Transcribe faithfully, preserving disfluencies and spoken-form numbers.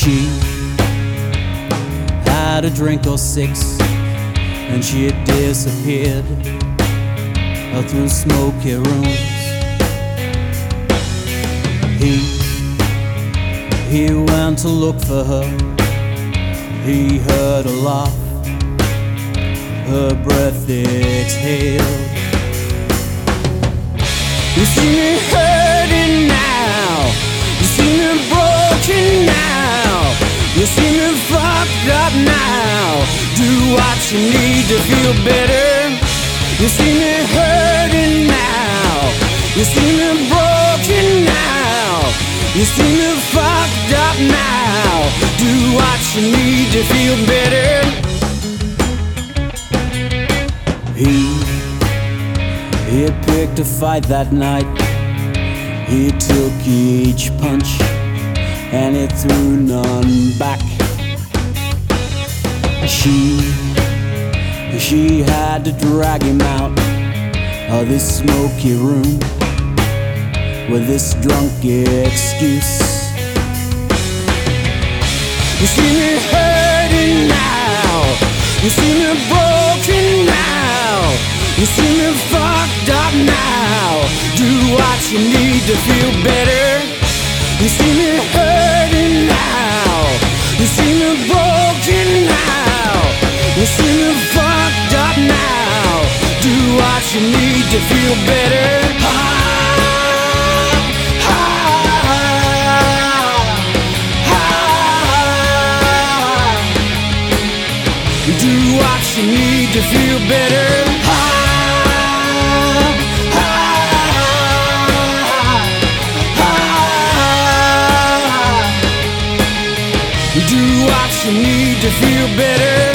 She had a drink or six, and she had disappeared through smoky rooms. He, he went to look for her. He heard a laugh, her breath exhaled. You see me hurting now, you see me broken now, you see me fucked up now. Do what you need to feel better. You see me hurting now, you see me broken now, you see me fucked up now. Do what you need to feel better. He, he had picked a fight that night. He took each punch and he threw none back. She, she had to drag him out of this smoky room with this drunk excuse. You see me hurting now, you see me broken now, you see me fucked up now. Do what you need to feel better. You see me hurting now, you see me broken now, you see me fucked up now. Do what you need to feel better. Ah, ah, ah. Do what you need to feel better. Ah, ah, ah. Do what you need to feel better.